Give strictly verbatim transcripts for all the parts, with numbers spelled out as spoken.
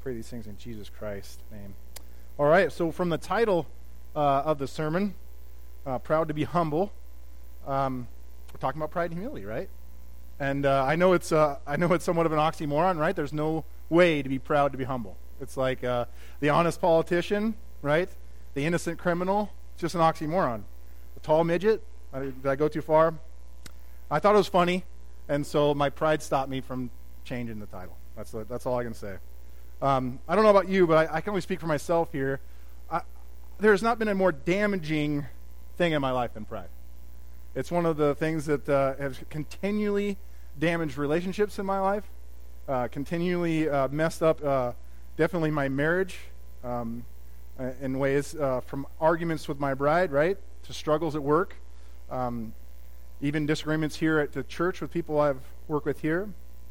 pray these things in Jesus Christ's name. All right, so from the title uh, of the sermon, uh, Proud to be Humble, um, we're talking about pride and humility, right? And uh, I know it's uh, I know it's somewhat of an oxymoron, right? There's no way to be proud to be humble. It's like uh, the honest politician, right? The innocent criminal. It's just an oxymoron. The tall midget. Uh, did I go too far? I thought it was funny, and so my pride stopped me from changing the title. That's that's all I can say. Um, I don't know about you, but I, I can only speak for myself here. I, there's not been a more damaging thing in my life than pride. It's one of the things that uh, has continually damaged relationships in my life, uh, continually uh, messed up uh, definitely my marriage um, in ways uh, from arguments with my bride, right, to struggles at work, um, even disagreements here at the church with people I've worked with here.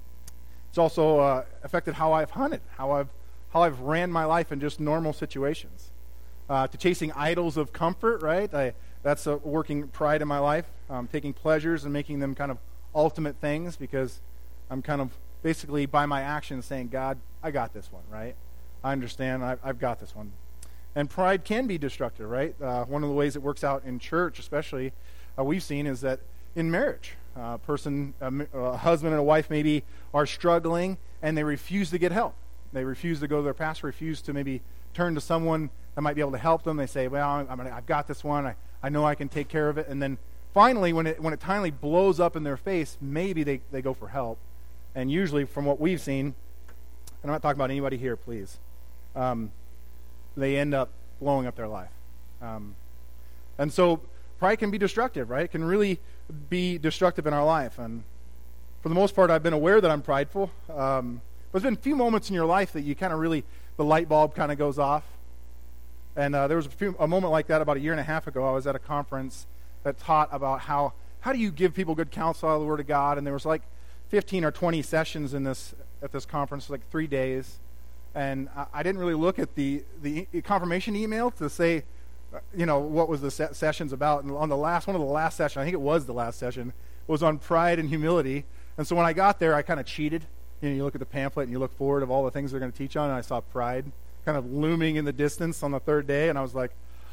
It's also uh, affected how I've hunted, how I've how I've ran my life in just normal situations, uh, to chasing idols of comfort, right? I, that's a working pride in my life, um, taking pleasures and making them kind of ultimate things because I'm kind of basically by my actions saying, God, I got this one, right? I understand, I, I've got this one. And pride can be destructive, right? Uh, one of the ways it works out in church, especially, uh, we've seen is that in marriage, a person, a, a husband and a wife maybe are struggling and they refuse to get help. They refuse to go to their pastor, refuse to maybe turn to someone that might be able to help them. They say, well, I'm, I'm, I've got this one. I, I know I can take care of it. And then finally, when it when it finally blows up in their face, maybe they, they go for help. And usually, from what we've seen, and I'm not talking about anybody here, please, um, they end up blowing up their life. Um, and so pride can be destructive, right? It can really be destructive in our life. And for the most part, I've been aware that I'm prideful. Um, but there's been a few moments in your life that you kind of really, the light bulb kind of goes off. And uh, there was a, few, a moment like that about a year and a half ago. I was at a conference that taught about how, how do you give people good counsel out of the Word of God. And there was like fifteen or twenty sessions in this at this conference, like three days. And I, I didn't really look at the, the confirmation email to say, you know, what was the se- sessions about. And on the last, one of the last sessions, I think it was the last session, was on pride and humility. And so when I got there, I kind of cheated. You know, you look at the pamphlet and you look forward of all the things they're going to teach on, and I saw pride kind of looming in the distance on the third day, and I was like,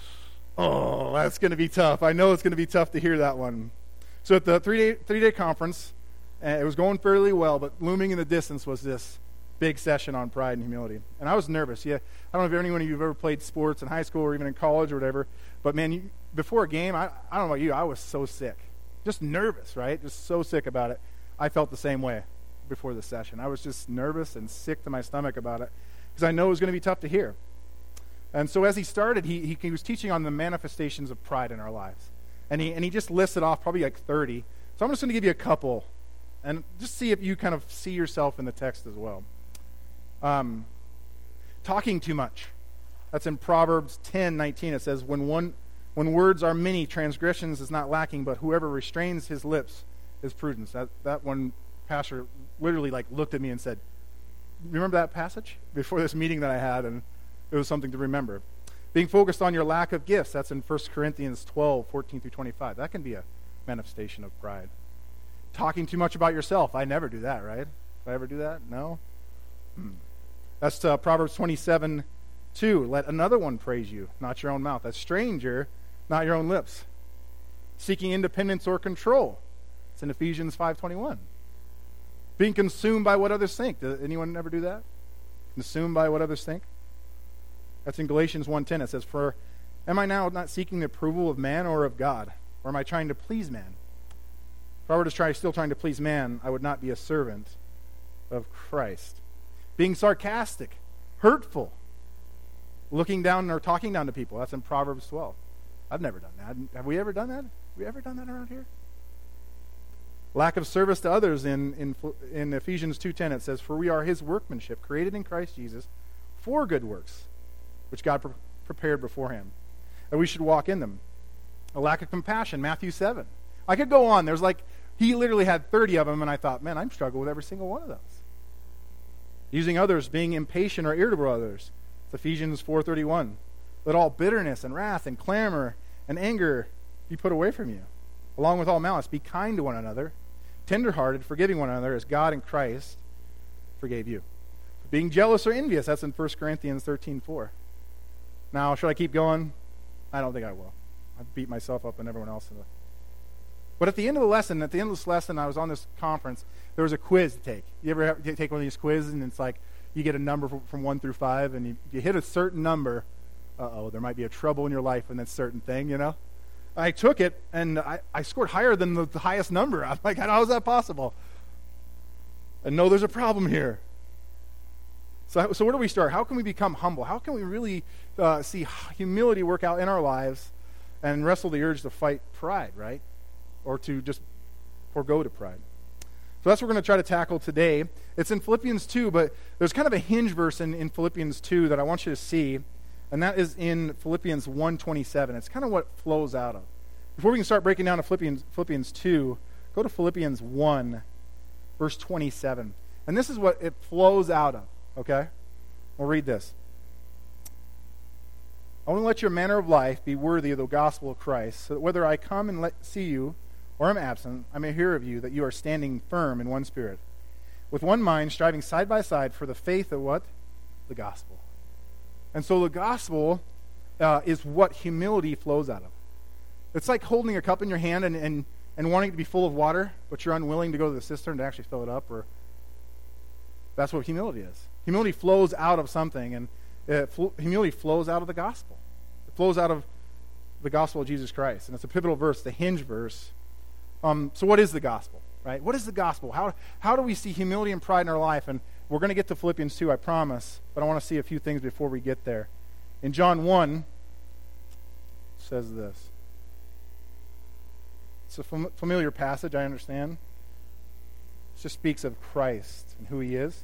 oh, that's going to be tough. I know it's going to be tough to hear that one. So at the three-day three-day conference, uh, it was going fairly well, but looming in the distance was this big session on pride and humility. And I was nervous. Yeah, I don't know if anyone of you have ever played sports in high school or even in college or whatever, but man, you, before a game, I, I don't know about you, I was so sick. Just nervous, right? Just so sick about it. I felt the same way before the session. I was just nervous and sick to my stomach about it because I know it was going to be tough to hear. And so as he started, he, he, he was teaching on the manifestations of pride in our lives. And he, and he just listed off probably like thirty. So I'm just going to give you a couple and just see if you kind of see yourself in the text as well. Um, talking too much. That's in Proverbs ten nineteen. It says, when one when words are many, transgressions is not lacking, but whoever restrains his lips is prudence. That that one pastor literally like looked at me and said, remember that passage before this meeting that I had? And it was something to remember. Being focused on your lack of gifts. That's in First Corinthians twelve, fourteen through twenty-five. That can be a manifestation of pride. Talking too much about yourself. I never do that, right? Did I ever do that? No? Hmm. That's uh, Proverbs twenty-seven two. Let another one praise you, not your own mouth. A stranger, not your own lips. Seeking independence or control. It's in Ephesians five twenty-one. Being consumed by what others think. Does anyone ever do that? Consumed by what others think? That's in Galatians one ten. It says, for am I now not seeking the approval of man or of God? Or am I trying to please man? If I were to try, still trying to please man, I would not be a servant of Christ. Being sarcastic, hurtful, looking down or talking down to people. That's in Proverbs twelve. I've never done that. Have we ever done that? Have we ever done that around here? Lack of service to others in, in, in Ephesians two ten. It says, for we are his workmanship, created in Christ Jesus for good works, which God pre- prepared beforehand, and we should walk in them. A lack of compassion, Matthew seven. I could go on. There's like, he literally had thirty of them, and I thought, man, I'm struggling with every single one of those. Using others, being impatient or irritable to others. It's Ephesians four thirty-one. Let all bitterness and wrath and clamor and anger be put away from you. Along with all malice, be kind to one another, tenderhearted, forgiving one another as God in Christ forgave you. being jealous or envious. That's in First Corinthians thirteen four. Now, should I keep going? I don't think I will. I beat myself up and everyone else. But at the end of the lesson, at the end of this lesson, I was on this conference. There was a quiz to take. You ever have, take one of these quizzes, and it's like you get a number from, from one through five, and you, you hit a certain number. Uh-oh, there might be a trouble in your life in that certain thing, you know? I took it, and I, I scored higher than the, the highest number. I'm like, how is that possible? I know there's a problem here. So, so where do we start? How can we become humble? How can we really uh, see humility work out in our lives and wrestle the urge to fight pride, right? Or to just forego to pride. So that's what we're going to try to tackle today. It's in Philippians two, but there's kind of a hinge verse in, in Philippians two that I want you to see, and that is in Philippians one twenty-seven. It's kind of what flows out of. Before we can start breaking down to Philippians, Philippians two, go to Philippians one, verse twenty-seven. And this is what it flows out of, okay? We'll read this. I want to let your manner of life be worthy of the gospel of Christ, so that whether I come and let, see you or am absent, I may hear of you that you are standing firm in one spirit, with one mind, striving side by side for the faith of what? The gospel. And so the gospel uh, is what humility flows out of. It's like holding a cup in your hand and, and, and wanting it to be full of water, but you're unwilling to go to the cistern to actually fill it up. Or that's what humility is. Humility flows out of something, and uh, fl- humility flows out of the gospel. It flows out of the gospel of Jesus Christ. And it's a pivotal verse, the hinge verse. Um, so what is the gospel, right? What is the gospel? How, how do we see humility and pride in our life? And we're going to get to Philippians two, I promise, but I want to see a few things before we get there. In John one, it says this. It's a fam- familiar passage, I understand. It just speaks of Christ and who he is.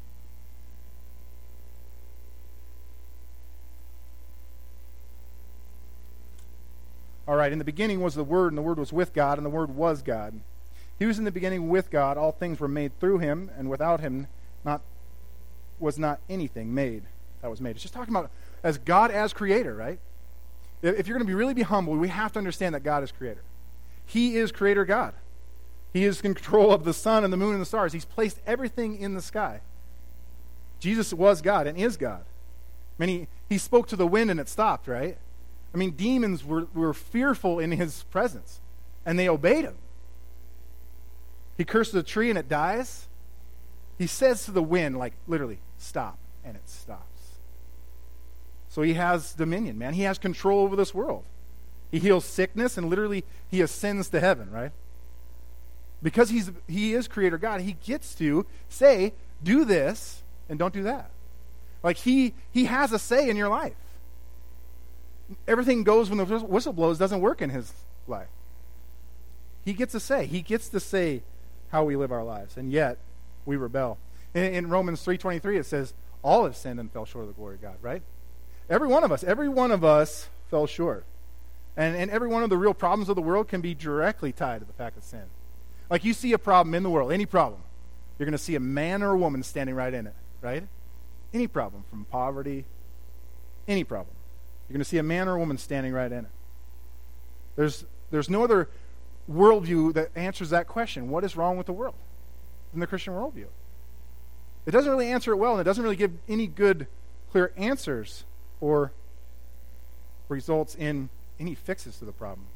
All right, in the beginning was the Word, and the Word was with God, and the Word was God. He was in the beginning with God. All things were made through him, and without him not was not anything made that was made. It's just talking about as God as creator, right? If you're going to be really be humble, we have to understand that God is creator. He is creator God. He is in control of the sun and the moon and the stars. He's placed everything in the sky. Jesus was God and is God. I mean, he, he spoke to the wind and it stopped, right? I mean, demons were, were fearful in his presence, and they obeyed him. He curses a tree and it dies. He says to the wind, like, literally, stop, and it stops. So he has dominion, man. He has control over this world. He heals sickness, and literally, he ascends to heaven, right? Because he's he is creator God, he gets to say, do this, and don't do that. Like, he he has a say in your life. Everything goes when the whistle blows doesn't work in his life. He gets a say. He gets to say how we live our lives, and yet we rebel. In, in Romans three twenty-three, it says, all have sinned and fell short of the glory of God, right? Every one of us, every one of us fell short. And, and every one of the real problems of the world can be directly tied to the fact of sin. Like, you see a problem in the world, any problem, you're going to see a man or a woman standing right in it, right? Any problem, from poverty, any problem. You're going to see a man or a woman standing right in it. There's there's no other worldview that answers that question. What is wrong with the world in the Christian worldview? It doesn't really answer it well, and it doesn't really give any good, clear answers or results in any fixes to the problem.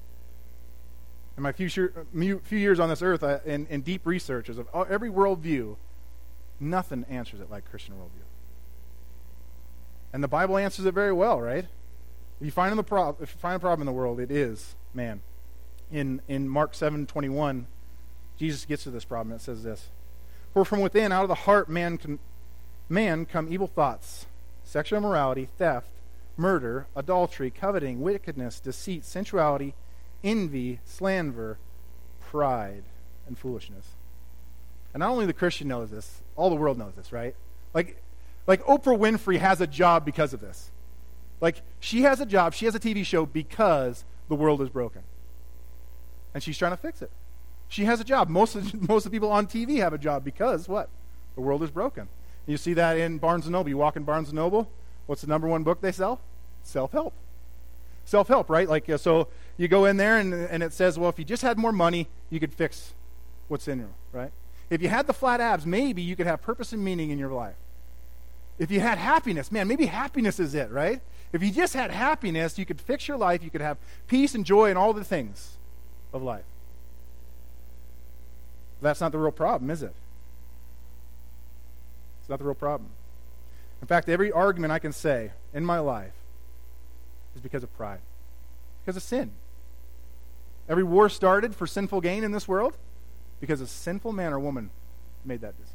In my few, few years on this earth, I, in, in deep researches of every worldview, nothing answers it like Christian worldview. And the Bible answers it very well, right? If you find the prob- if you find a problem in the world, it is man. In in Mark seven twenty-one, Jesus gets to this problem. It says this: "For from within, out of the heart, man can, man come evil thoughts, sexual immorality, theft, murder, adultery, coveting, wickedness, deceit, sensuality, envy, slander, pride, and foolishness." And not only the Christian knows this, all the world knows this, right? Like. Like, Oprah Winfrey has a job because of this. Like, she has a job, she has a T V show because the world is broken. And she's trying to fix it. She has a job. Most of, most of the people on T V have a job because, what? The world is broken. You see that in Barnes and Noble. You walk in Barnes and Noble, what's the number one book they sell? Self-help. Self-help, right? Like, uh, so you go in there and, and it says, well, if you just had more money, you could fix what's in you, right? If you had the flat abs, maybe you could have purpose and meaning in your life. If you had happiness, man, maybe happiness is it, right? If you just had happiness, you could fix your life, you could have peace and joy and all the things of life. That's not the real problem, is it? It's not the real problem. In fact, every argument I can say in my life is because of pride, because of sin. Every war started for sinful gain in this world because a sinful man or woman made that decision.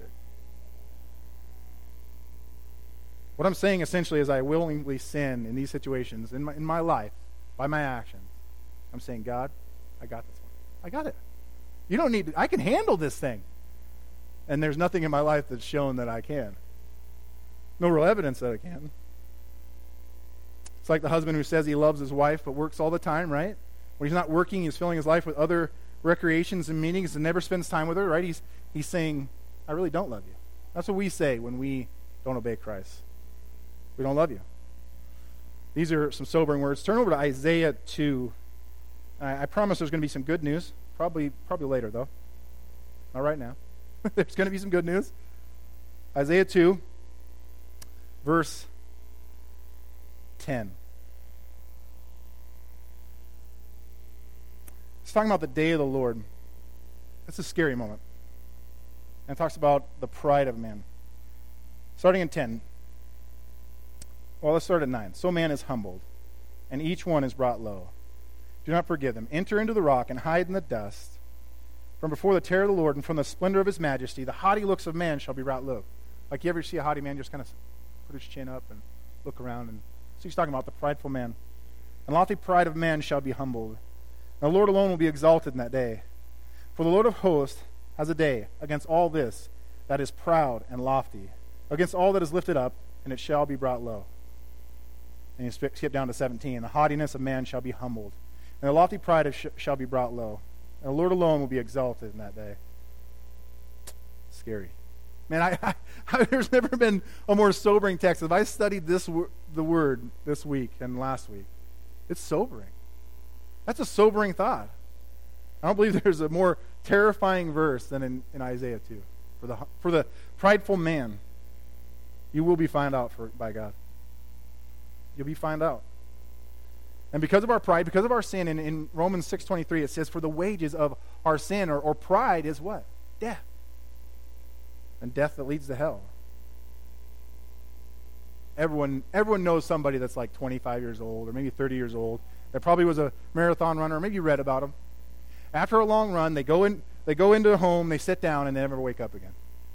What I'm saying essentially is I willingly sin in these situations in my, in my life by my actions. I'm saying, God, I got this one. I got it. You don't need to, I can handle this thing. And there's nothing in my life that's shown that I can. No real evidence that I can. It's like the husband who says he loves his wife but works all the time, right? When he's not working, he's filling his life with other recreations and meetings and never spends time with her, right? He's he's saying, I really don't love you. That's what we say when we don't obey Christ. We don't love you. These are some sobering words. Turn over to Isaiah two. I, I promise there's going to be some good news. Probably, probably later, though. Not right now. There's going to be some good news. Isaiah two, verse ten. It's talking about the day of the Lord. It's a scary moment. And it talks about the pride of man. Starting in ten. Well, let's start at nine. So man is humbled, and each one is brought low. Do not forgive them. Enter into the rock and hide in the dust. From before the terror of the Lord and from the splendor of his majesty, the haughty looks of man shall be brought low. Like you ever see a haughty man just kind of put his chin up and look around. And so he's talking about the prideful man. And lofty pride of man shall be humbled. And the Lord alone will be exalted in that day. For the Lord of hosts has a day against all this that is proud and lofty, against all that is lifted up, and it shall be brought low. And you skip down to seventeen. The haughtiness of man shall be humbled, and the lofty pride of sh- shall be brought low. And the Lord alone will be exalted in that day. Scary. Man, I, I, I, there's never been a more sobering text. If I studied this the word this week and last week, it's sobering. That's a sobering thought. I don't believe there's a more terrifying verse than in, in Isaiah two. For the for the prideful man, you will be found out for, by God. You'll be found out. And because of our pride, because of our sin, in, in Romans six twenty-three, it says, for the wages of our sin or, or pride is what? Death. And death that leads to hell. Everyone, everyone knows somebody that's like twenty-five years old or maybe thirty years old that probably was a marathon runner, or maybe you read about them. After a long run, they go in, they go into a home, they sit down, and they never wake up again.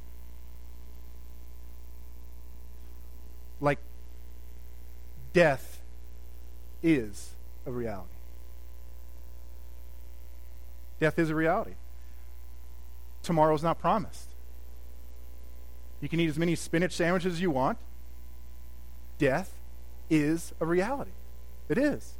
Like, death is a reality. Death is a reality. Tomorrow's not promised. You can eat as many spinach sandwiches as you want. Death is a reality. It is.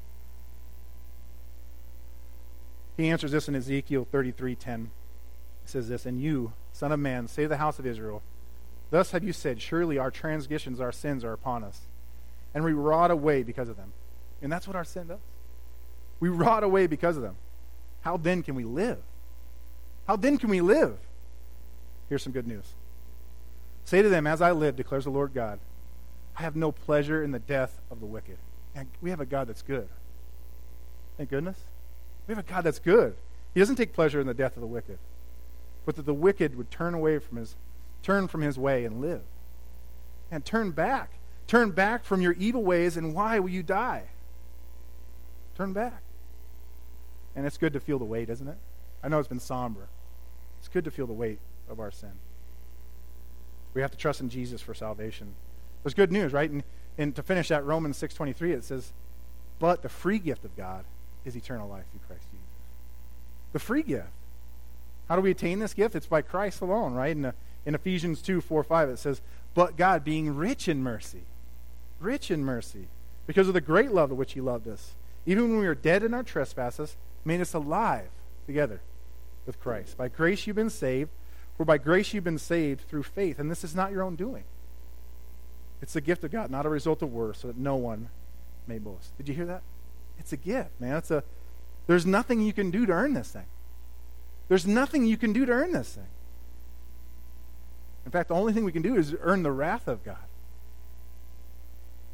He answers this in Ezekiel thirty-three ten. He says this, and you, son of man, say to the house of Israel, thus have you said, surely our transgressions, our sins are upon us, and we rot away because of them. And that's what our sin does. We rot away because of them. How then can we live? How then can we live? Here's some good news. Say to them, as I live, declares the Lord God, I have no pleasure in the death of the wicked. And we have a God that's good. Thank goodness. We have a God that's good. He doesn't take pleasure in the death of the wicked, but that the wicked would turn away from his, turn from his way and live. And turn back. Turn back from your evil ways, and why will you die? Turn back. And it's good to feel the weight, isn't it? I know it's been somber. It's good to feel the weight of our sin. We have to trust in Jesus for salvation. There's good news, right? And, and to finish that, Romans six twenty-three, it says, but the free gift of God is eternal life through Christ Jesus. The free gift. How do we attain this gift? It's by Christ alone, right? In, the, in Ephesians two, four, five, it says, but God being rich in mercy, rich in mercy, because of the great love with which he loved us, even when we were dead in our trespasses, made us alive together with Christ. By grace you've been saved, for by grace you've been saved through faith, and this is not your own doing. It's the gift of God, not a result of works, so that no one may boast. Did you hear that? It's a gift, man. It's a. There's nothing you can do to earn this thing. There's nothing you can do to earn this thing. In fact, the only thing we can do is earn the wrath of God.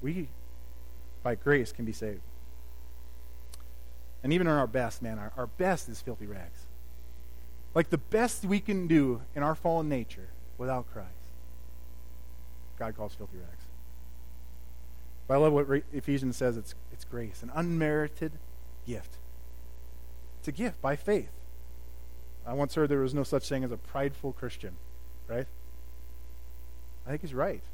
We, by grace, can be saved. And even in our best, man, our, our best is filthy rags. Like the best we can do in our fallen nature without Christ, God calls filthy rags. But I love what Ephesians says. It's, it's grace, an unmerited gift. It's a gift by faith. I once heard there was no such thing as a prideful Christian, right? I think he's right.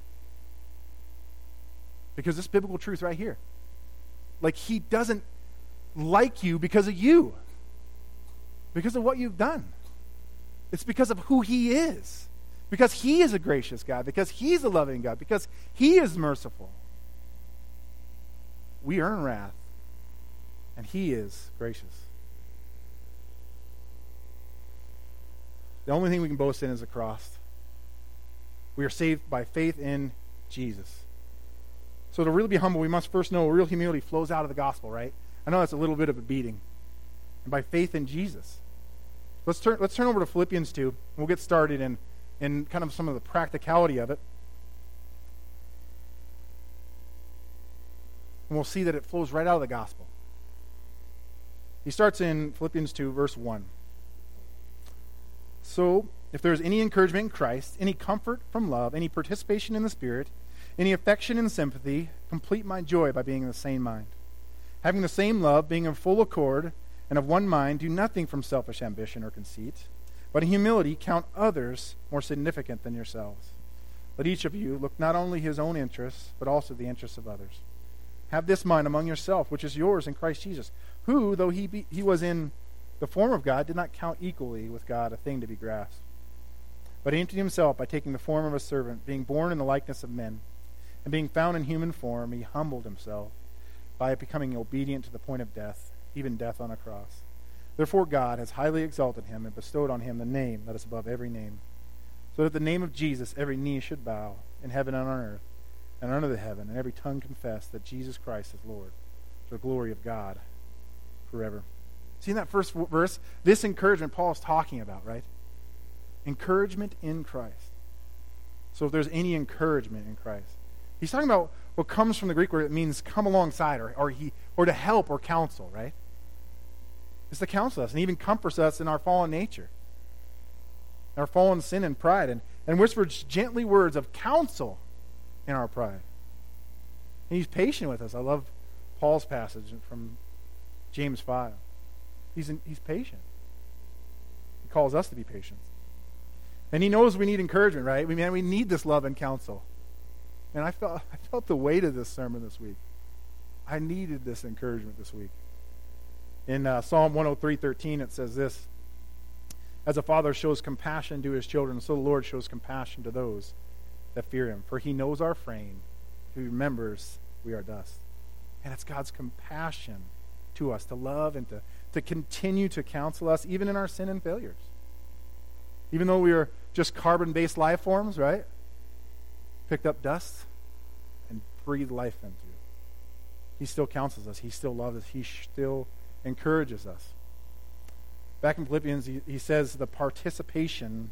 Because this biblical truth right here, like he doesn't like you because of you, because of what you've done. It's because of who he is, because he is a gracious God, because he's a loving God, because he is merciful. We earn wrath, and he is gracious. The only thing we can boast in is the cross. We are saved by faith in Jesus. So to really be humble, we must first know real humility flows out of the gospel, right? I know that's a little bit of a beating. And by faith in Jesus. Let's turn let's turn over to Philippians two, and we'll get started in, in kind of some of the practicality of it. And we'll see that it flows right out of the gospel. He starts in Philippians two, verse one. So, if there is any encouragement in Christ, any comfort from love, any participation in the Spirit, any affection and sympathy, complete my joy by being of the same mind. Having the same love, being in full accord, and of one mind, do nothing from selfish ambition or conceit, but in humility count others more significant than yourselves. Let each of you look not only his own interests, but also the interests of others. Have this mind among yourself, which is yours in Christ Jesus, who, though he be, he was in the form of God, did not count equally with God a thing to be grasped. But he emptied himself by taking the form of a servant, being born in the likeness of men, and being found in human form, he humbled himself by becoming obedient to the point of death, even death on a cross. Therefore God has highly exalted him and bestowed on him the name that is above every name, so that at the name of Jesus every knee should bow, in heaven and on earth, and under the heaven, and every tongue confess that Jesus Christ is Lord, to the glory of God forever. See in that first verse, this encouragement Paul is talking about, right? Encouragement in Christ. So if there's any encouragement in Christ, he's talking about what comes from the Greek word. It means come alongside, or, or he or to help or counsel, right? It's to counsel us and even comforts us in our fallen nature, our fallen sin and pride, and, and whispers gently words of counsel in our pride. And he's patient with us. I love Paul's passage from James five. He's, in, he's patient. He calls us to be patient. And he knows we need encouragement, right? We, man, we need this love and counsel. And I felt I felt the weight of this sermon this week. I needed this encouragement this week. In uh, Psalm one oh three thirteen, it says this: As a father shows compassion to his children, so the Lord shows compassion to those that fear him. For he knows our frame. He remembers we are dust. And it's God's compassion to us to love and to, to continue to counsel us even in our sin and failures. Even though we are just carbon-based life forms, right? Picked up dust and breathed life into it. He still counsels us. He still loves us. He still encourages us. Back in Philippians, he, he says the participation,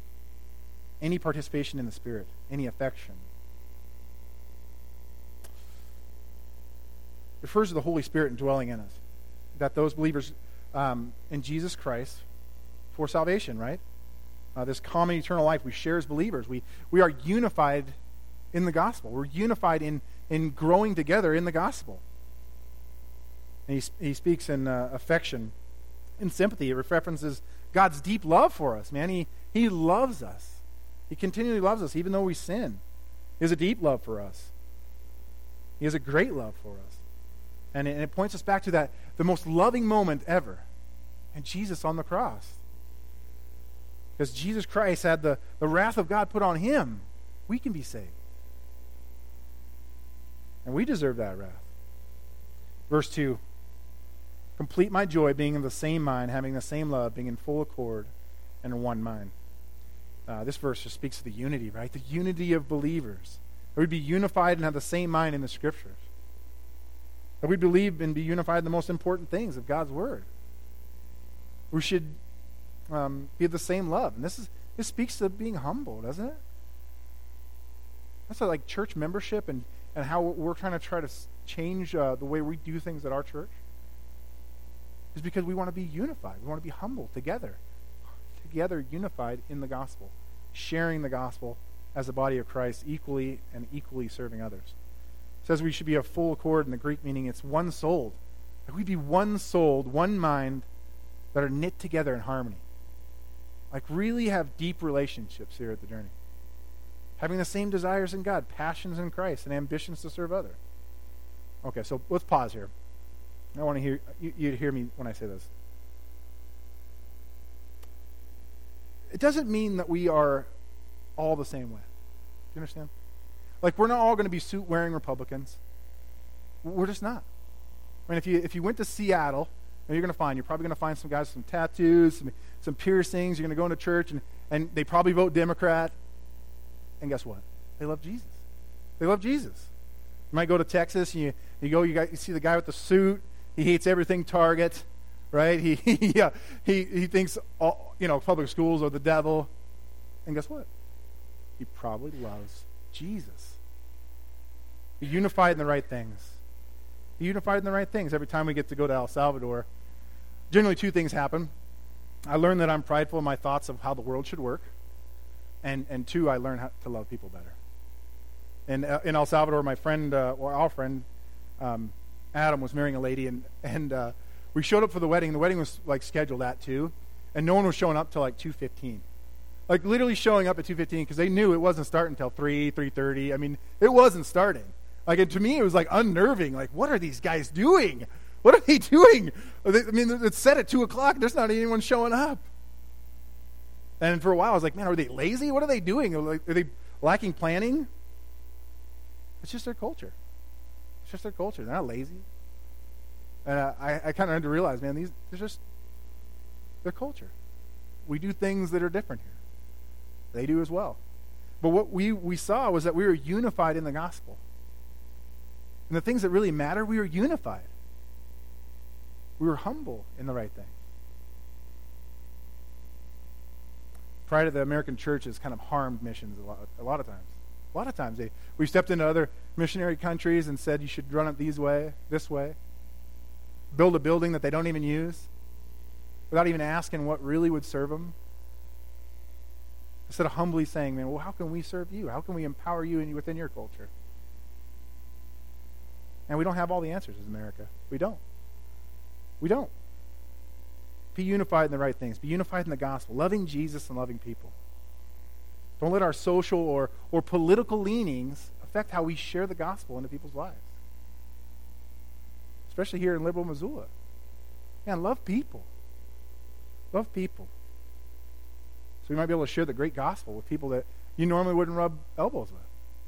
any participation in the Spirit, any affection, refers to the Holy Spirit indwelling in us. That those believers um, in Jesus Christ for salvation, right? Uh, this common eternal life we share as believers. We we are unified in the gospel. We're unified in, in growing together in the gospel. And he, he speaks in uh, affection, in sympathy. It references God's deep love for us, man. He, he loves us. He continually loves us, even though we sin. He has a deep love for us. He has a great love for us. And it, and it points us back to that, the most loving moment ever, and Jesus on the cross. Because Jesus Christ had the, the wrath of God put on him, we can be saved. And we deserve that wrath. Verse two, complete my joy, being of the same mind, having the same love, being in full accord, and in one mind. Uh, this verse just speaks of the unity, right? The unity of believers. That we'd be unified and have the same mind in the Scriptures. That we believe and be unified in the most important things of God's Word. We should um, be of the same love. And this is this speaks to being humble, doesn't it? That's what, like church membership and, and how we're trying to try to change uh, the way we do things at our church is because we want to be unified. We want to be humble together. Together, unified in the gospel. Sharing the gospel as the body of Christ, equally and equally serving others. It says we should be of full accord in the Greek, meaning it's one-souled. Like we be one-souled, one mind, that are knit together in harmony. Like really have deep relationships here at the Journey. Having the same desires in God, passions in Christ, and ambitions to serve others. Okay, so let's pause here. I want to hear you, you to hear me when I say this. It doesn't mean that we are all the same way. Do you understand? Like we're not all going to be suit-wearing Republicans. We're just not. I mean, if you if you went to Seattle, you're going to find you're probably going to find some guys with some tattoos, some, some piercings. You're going to go into church, and, and they probably vote Democrat. And guess what? They love Jesus. They love Jesus. You might go to Texas, and you, you go, you, got, you see the guy with the suit. He hates everything Target, right? He he, yeah, he he thinks all, you know public schools are the devil. And guess what? He probably loves Jesus. Be unified in the right things. Be unified in the right things. Every time we get to go to El Salvador, generally two things happen. I learn that I'm prideful in my thoughts of how the world should work. And and two, I learn how to love people better. And uh, in El Salvador, my friend, uh, or our friend, um, Adam was marrying a lady, and and uh, we showed up for the wedding. The wedding was like scheduled at two, and no one was showing up till like two fifteen. Like literally showing up at two fifteen because they knew it wasn't starting until three, three thirty. I mean, it wasn't starting. Like it, to me, it was like unnerving. Like, what are these guys doing? What are they doing? I mean, it's set at two o'clock. There's not anyone showing up. And for a while, I was like, man, are they lazy? What are they doing? Are they lacking planning? It's just their culture. It's just their culture. They're not lazy. And uh, I, I kind of had to realize, man, these they're just their culture. We do things that are different here. They do as well. But what we, we saw was that we were unified in the gospel. And the things that really matter, we were unified. We were humble in the right thing. Pride of the American church has kind of harmed missions a lot, a lot of times. A lot of times. They, we've stepped into other missionary countries and said you should run it these way, this way. Build a building that they don't even use without even asking what really would serve them. Instead of humbly saying, man, well, how can we serve you? How can we empower you in, within your culture? And we don't have all the answers as America. We don't. We don't. Be unified in the right things. Be unified in the gospel. Loving Jesus and loving people. Don't let our social or, or political leanings affect how we share the gospel into people's lives. Especially here in liberal Missoula. Man, love people. Love people. So we might be able to share the great gospel with people that you normally wouldn't rub elbows with.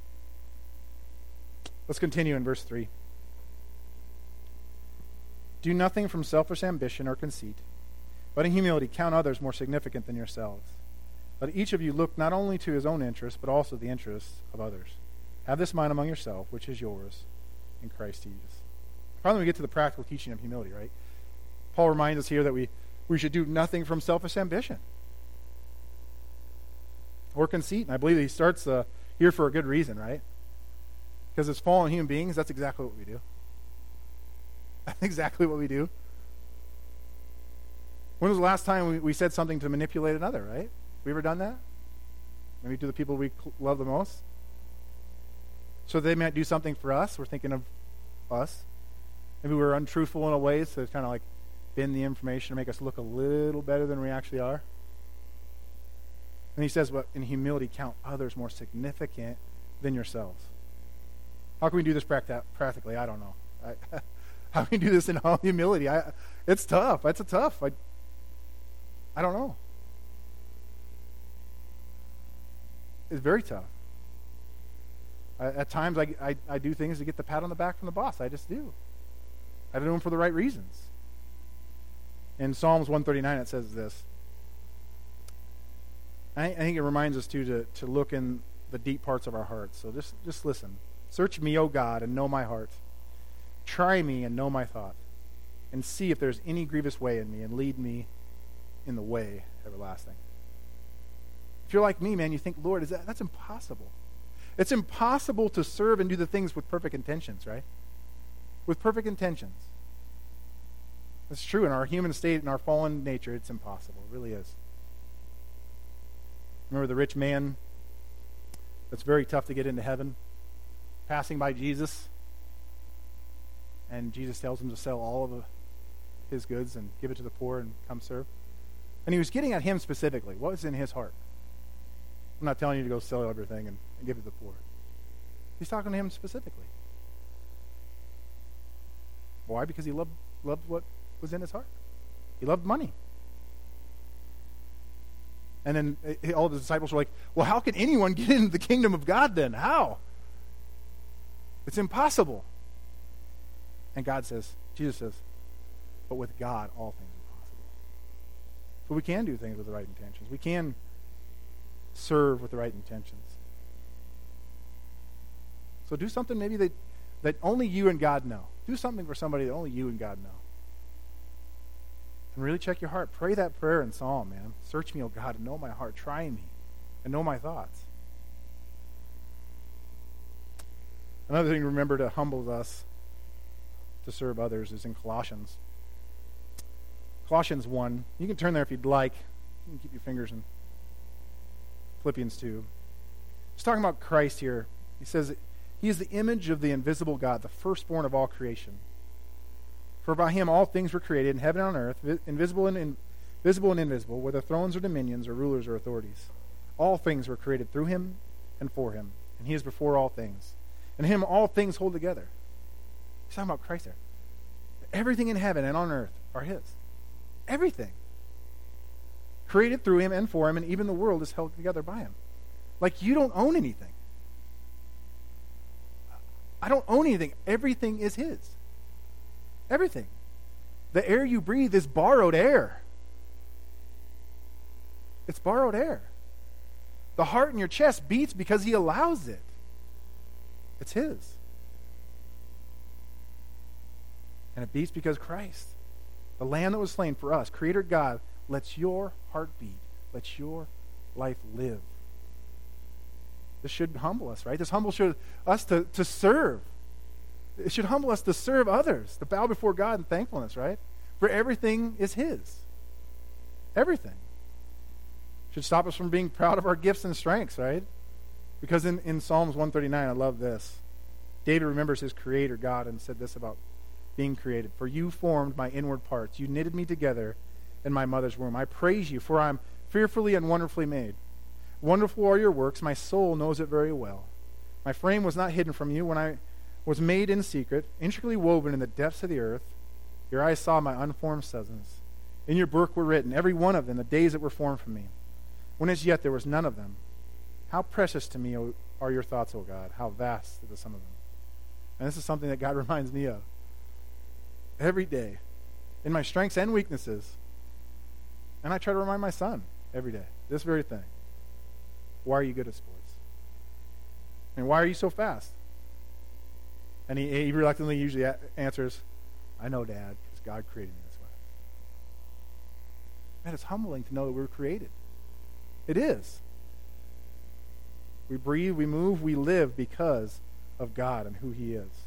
Let's continue in verse three. Do nothing from selfish ambition or conceit, but in humility count others more significant than yourselves. Let each of you look not only to his own interests, but also the interests of others. Have this mind among yourself, which is yours in Christ Jesus. Finally, we get to the practical teaching of humility, right? Paul reminds us here that we, we should do nothing from selfish ambition or conceit. And I believe he starts uh, here for a good reason, right? Because as fallen human beings, that's exactly what we do. That's exactly what we do. When was the last time we, we said something to manipulate another, right? We ever done that? Maybe to the people we love the most? So they might do something for us. We're thinking of us. Maybe we're untruthful in a way, so it's kind of like bend the information to make us look a little better than we actually are. And he says, but in humility, count others more significant than yourselves. How can we do this practi- practically? I don't know. I, how can we do this in all humility? I, it's tough. It's a tough. I, I don't know. It's very tough. I, at times, I, I, I do things to get the pat on the back from the boss. I just do. I do them for the right reasons. In Psalms one thirty-nine, it says this. I, I think it reminds us, too, to, to look in the deep parts of our hearts. So just, just listen. Search me, O God, and know my heart. Try me and know my thought, and see if there's any grievous way in me, and lead me in the way everlasting. If you're like me, man, you think, Lord, is that that's impossible. It's impossible to serve and do the things with perfect intentions, right? With perfect intentions. It's true in our human state, in our fallen nature, it's impossible. It really is. Remember the rich man that's very tough to get into heaven, passing by Jesus, and Jesus tells him to sell all of the, his goods and give it to the poor and come serve. And he was getting at him specifically. What was in his heart? I'm not telling you to go sell everything and, and give it to the poor. He's talking to him specifically. Why? Because he loved, loved what was in his heart. He loved money. And then uh, all the disciples were like, well, how can anyone get into the kingdom of God then? How? It's impossible. And God says, Jesus says, but with God, all things are possible. So we can do things with the right intentions. We can serve with the right intentions. So do something maybe that, that only you and God know. Do something for somebody that only you and God know. And really check your heart. Pray that prayer in Psalm, man. Search me, O God, and know my heart. Try me and know my thoughts. Another thing to remember to humble us to serve others is in Colossians. Colossians one. You can turn there if you'd like. You can keep your fingers in Philippians two. He's talking about Christ here. He says, he is the image of the invisible God, the firstborn of all creation. For by him all things were created in heaven and on earth, invisible and in, visible and invisible, whether thrones or dominions or rulers or authorities. All things were created through him and for him, and he is before all things. And him all things hold together. He's talking about Christ there. Everything in heaven and on earth are his. Everything. Created through him and for him, and even the world is held together by him. Like you don't own anything. I don't own anything. Everything is his. Everything. The air you breathe is borrowed air. It's borrowed air. The heart in your chest beats because he allows it. It's his. And it beats because Christ, the Lamb that was slain for us, Creator God, lets your heart beat. Lets your life live. This should humble us, right? This humble should us to, to serve. It should humble us to serve others, to bow before God in thankfulness, right? For everything is his. Everything. Should stop us from being proud of our gifts and strengths, right? Because in, in Psalms one thirty-nine, I love this. David remembers his Creator God and said this about being created. For you formed my inward parts. You knitted me together in my mother's womb. I praise you, for I am fearfully and wonderfully made. Wonderful are your works. My soul knows it very well. My frame was not hidden from you when I was made in secret, intricately woven in the depths of the earth. Your eyes saw my unformed substance. In your book were written, every one of them, the days that were formed from me, when as yet there was none of them. How precious to me are your thoughts, O God. How vast is the sum of them. And this is something that God reminds me of every day, in my strengths and weaknesses. And I try to remind my son every day, this very thing. Why are you good at sports? And why are you so fast? And he, he reluctantly usually a- answers, I know, Dad, because God created me this way. Man, it's humbling to know that we were created. It is. We breathe, we move, we live because of God and who he is.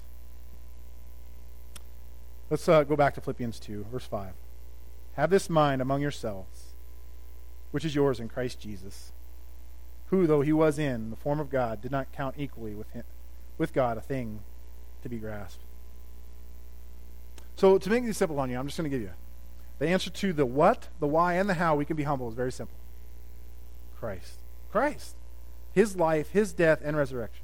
Let's uh, go back to Philippians two, verse five. Have this mind among yourselves, which is yours in Christ Jesus, who, though he was in the form of God, did not count equally with him, with God a thing to be grasped. So to make this simple on you, I'm just going to give you the answer to the what, the why, and the how we can be humble is very simple. Christ. Christ. His life, his death, and resurrection.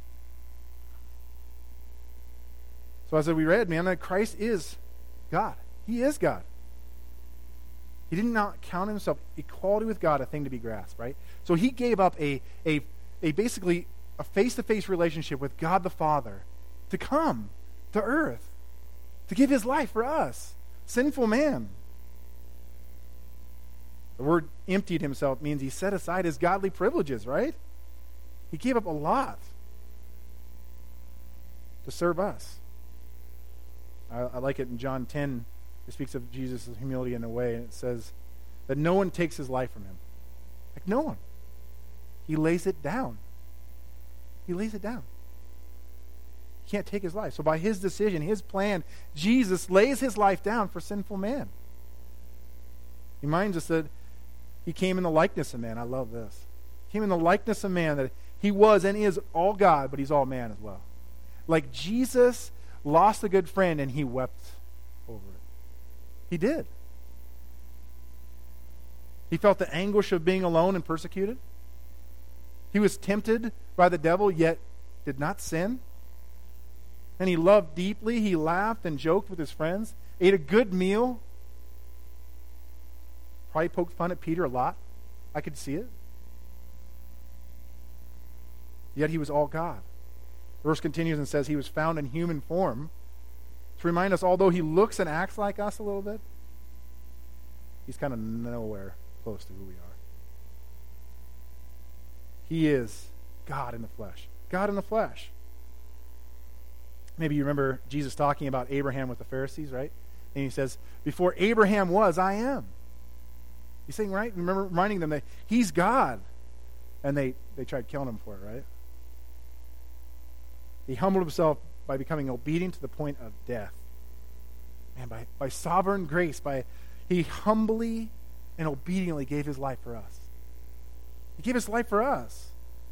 So as we read, man, that Christ is God. He is God. He did not count himself equality with God a thing to be grasped, right? So he gave up a a a basically a face-to-face relationship with God the Father to come to earth, to give his life for us, sinful man. The word emptied himself means he set aside his godly privileges, right? He gave up a lot to serve us. I, I like it in John ten. It speaks of Jesus' humility in a way, and it says that no one takes his life from him. Like no one. He lays it down. He lays it down. He can't take his life. So by his decision, his plan, Jesus lays his life down for sinful man. He reminds us that he came in the likeness of man. I love this. He came in the likeness of man, that he was and is all God, but he's all man as well. Like Jesus lost a good friend and he wept over it. He did. He felt the anguish of being alone and persecuted. He was tempted by the devil, yet did not sin. And he loved deeply. He laughed and joked with his friends, ate a good meal. Probably poked fun at Peter a lot. I could see it. Yet he was all God. The verse continues and says he was found in human form to remind us, although he looks and acts like us a little bit, he's kind of nowhere close to who we are. He is God in the flesh. God in the flesh. Maybe you remember Jesus talking about Abraham with the Pharisees, right? And he says, before Abraham was, I am. He's saying, right? Remember reminding them that he's God. And they, they tried killing him for it, right? He humbled himself by becoming obedient to the point of death. Man, by, by sovereign grace, by he humbly and obediently gave his life for us. He gave his life for us.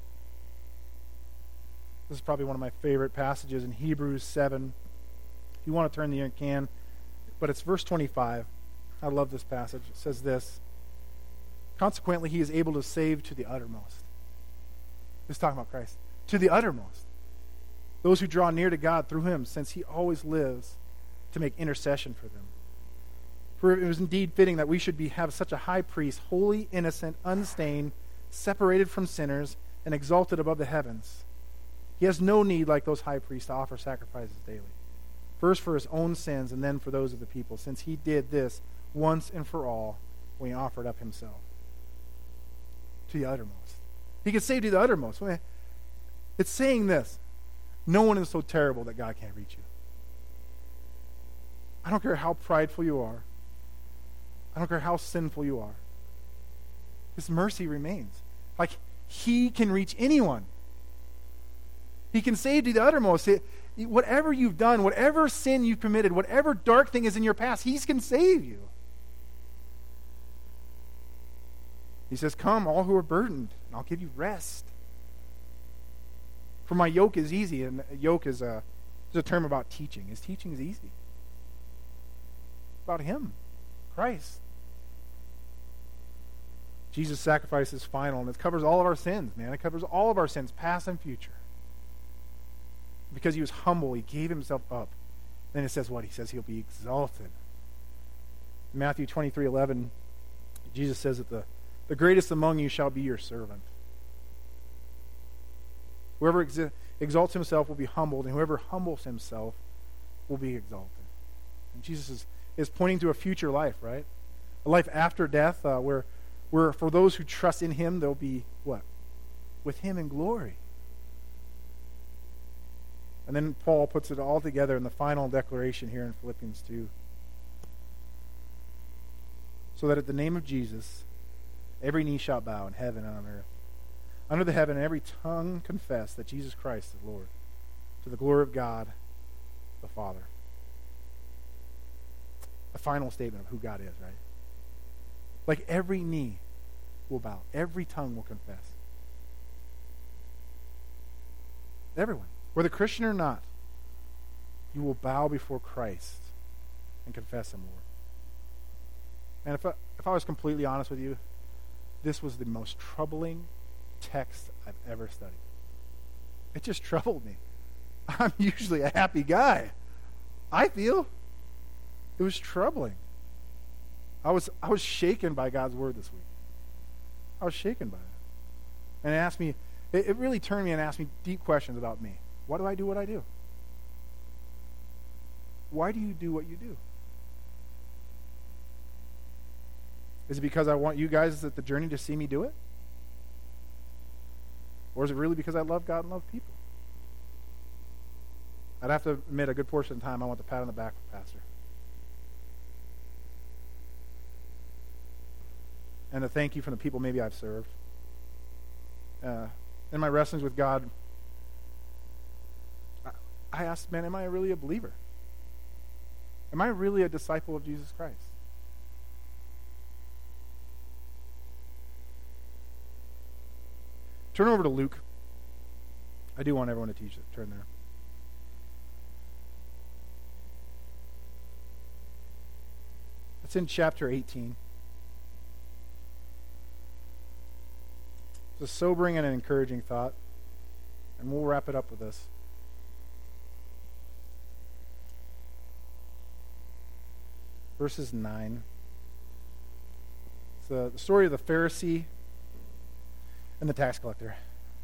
This is probably one of my favorite passages in Hebrews seven. If you want to turn there, you can. But it's verse twenty-five. I love this passage. It says this. Consequently, he is able to save to the uttermost. This is talking about Christ. To the uttermost. Those who draw near to God through him, since he always lives to make intercession for them. For it was indeed fitting that we should be have such a high priest, holy, innocent, unstained, separated from sinners, and exalted above the heavens. He has no need, like those high priests, to offer sacrifices daily. First for his own sins, and then for those of the people, since he did this once and for all when he offered up himself. To the uttermost. He can save to the uttermost. It's saying this. No one is so terrible that God can't reach you. I don't care how prideful you are. I don't care how sinful you are. His mercy remains. Like, he can reach anyone. He can save to the uttermost. It, whatever you've done, whatever sin you've committed, whatever dark thing is in your past, he can save you. He says, come, all who are burdened, and I'll give you rest. For my yoke is easy, and yoke is a, is a term about teaching. His teaching is easy. It's about him, Christ. Jesus' sacrifice is final, and it covers all of our sins, man. It covers all of our sins, past and future. Because he was humble, he gave himself up. Then it says what? He says he'll be exalted. In Matthew twenty-three eleven, Jesus says that the, the greatest among you shall be your servant. Whoever exi- exalts himself will be humbled, and whoever humbles himself will be exalted. And Jesus is, is pointing to a future life, right? A life after death, uh, where, where for those who trust in him, they'll be what? With him in glory. And then Paul puts it all together in the final declaration here in Philippians two. So that at the name of Jesus, every knee shall bow in heaven and on earth, under the heaven, and every tongue confess that Jesus Christ is Lord, to the glory of God the Father. A final statement of who God is, right? Like every knee will bow. Every tongue will confess. Everyone, whether Christian or not, you will bow before Christ and confess him, Lord. And if I, if I was completely honest with you, this was the most troubling text I've ever studied. It just troubled me. I'm usually a happy guy. I feel it was troubling. I was I was shaken by God's word this week. I was shaken by it. And it asked me, it, it really turned me and asked me deep questions about me. Why do I do what I do? Why do you do what you do? Is it because I want you guys at the journey to see me do it? Or is it really because I love God and love people? I'd have to admit a good portion of the time I want the pat on the back from Pastor. And a thank you from the people maybe I've served. Uh, in my wrestlings with God, I asked, man, am I really a believer? Am I really a disciple of Jesus Christ? Turn over to Luke. I do want everyone to teach it. Turn there. It's in chapter eighteen. It's a sobering and an encouraging thought. And we'll wrap it up with this. Verses nine. It's the, the story of the Pharisee and the tax collector.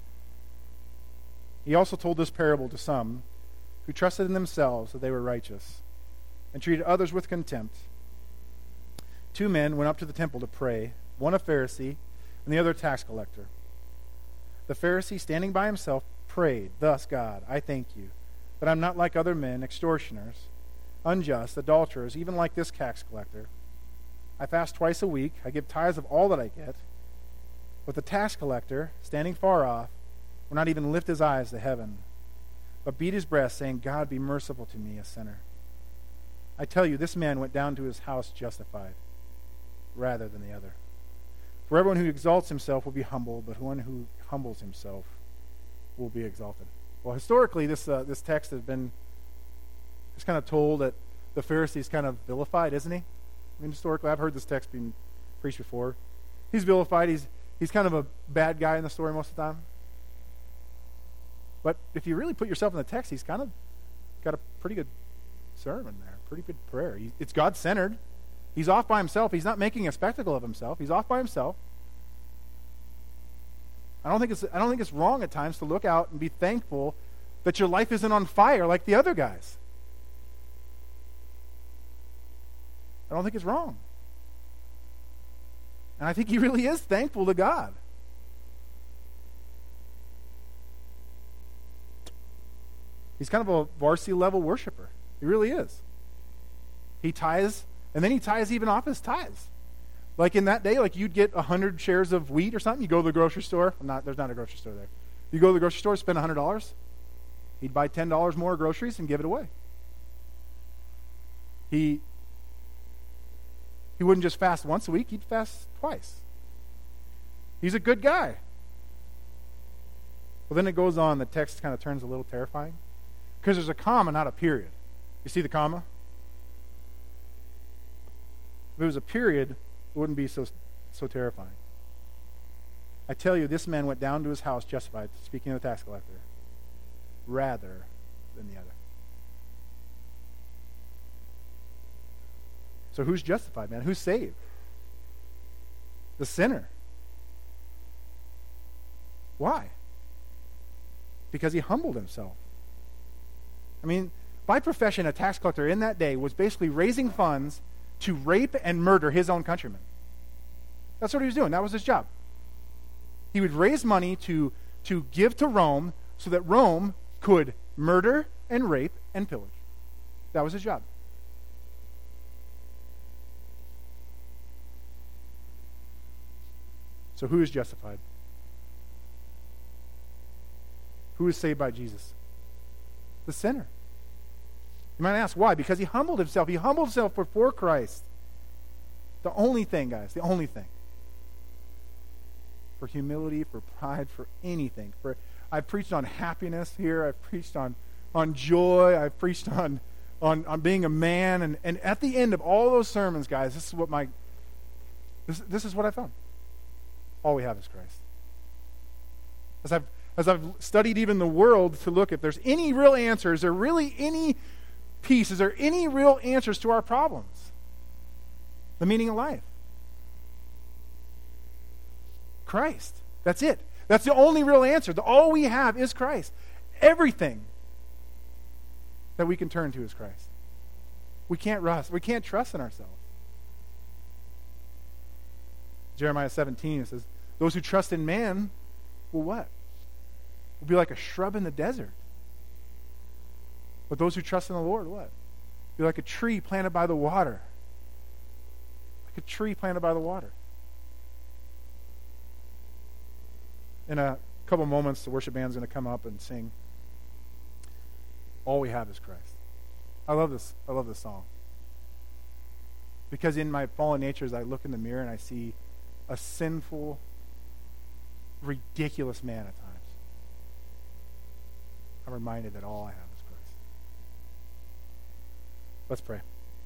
He also told this parable to some who trusted in themselves that they were righteous and treated others with contempt. Two men went up to the temple to pray, one a Pharisee and the other a tax collector. The Pharisee, standing by himself, prayed, "Thus, God, I thank you that I'm not like other men, extortioners, unjust, adulterers, even like this tax collector. I fast twice a week. I give tithes of all that I get." But the tax collector, standing far off, would not even lift his eyes to heaven, but beat his breast, saying, "God, be merciful to me, a sinner." I tell you, this man went down to his house justified, rather than the other. For everyone who exalts himself will be humbled, but one who humbles himself will be exalted. Well, historically, this uh, this text has been it's kind of told that the Pharisee's kind of vilified, isn't he? I mean, historically, I've heard this text being preached before. He's vilified. He's he's kind of a bad guy in the story most of the time. But if you really put yourself in the text, he's kind of got a pretty good sermon there, pretty good prayer. He, it's God-centered. He's off by himself. He's not making a spectacle of himself. He's off by himself. I don't think it's I don't think it's wrong at times to look out and be thankful that your life isn't on fire like the other guys. I don't think it's wrong. And I think he really is thankful to God. He's kind of a varsity level worshiper. He really is. He tithes, and then he tithes even off his tithes. Like in that day, like you'd get a hundred shares of wheat or something. You go to the grocery store. I'm not, there's not a grocery store there. You go to the grocery store, spend a hundred dollars. He'd buy ten dollars more groceries and give it away. He he wouldn't just fast once a week. He'd fast twice. He's a good guy. Well, then it goes on. The text kind of turns a little terrifying because there's a comma, not a period. You see the comma? If it was a period, it wouldn't be so so terrifying. I tell you, this man went down to his house justified, speaking of the tax collector, rather than the other. So who's justified, man? Who's saved? The sinner. Why? Because he humbled himself. I mean, by profession, a tax collector in that day was basically raising funds to rape and murder his own countrymen. That's what he was doing. That was his job. He would raise money to, to give to Rome so that Rome could murder and rape and pillage. That was his job. So who is justified? Who is saved by Jesus? The sinner. You might ask, why? Because he humbled himself. He humbled himself before Christ. The only thing, guys, the only thing. For humility, for pride, for anything. For I've preached on happiness here. I've preached on, on joy. I've preached on, on, on being a man. And, and at the end of all those sermons, guys, this is what my this, this is what I found. All we have is Christ. As I've as I've studied even the world to look if there's any real answer, is there really any peace? Is there any real answers to our problems? The meaning of life. Christ. That's it. That's the only real answer. The, all we have is Christ. Everything that we can turn to is Christ. We can't rust. We can't trust in ourselves. Jeremiah seventeen, it says, those who trust in man will what? Will be like a shrub in the desert. But those who trust in the Lord, what? Be like a tree planted by the water. Like a tree planted by the water. In a couple moments, the worship band's going to come up and sing all we have is Christ. I love this. I love this song. Because in my fallen natures, I look in the mirror and I see a sinful, ridiculous man at times. I'm reminded that all I have is Christ. Let's pray.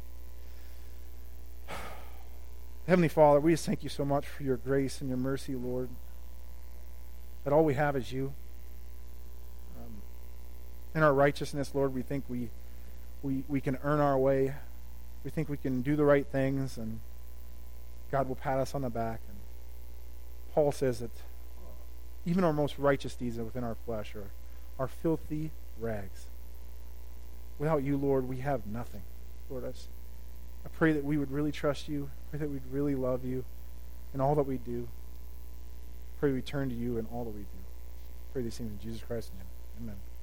Heavenly Father, we just thank you so much for your grace and your mercy, Lord, that all we have is you. Um, in our righteousness, Lord, we think we, we, we can earn our way. We think we can do the right things, and God will pat us on the back. And Paul says that even our most righteous deeds within our flesh are, are filthy rags. Without you, Lord, we have nothing. Lord, I, just, I pray that we would really trust you. I pray that we'd really love you in all that we do. I pray we turn to you in all that we do. I pray these things in Jesus Christ's name. Amen.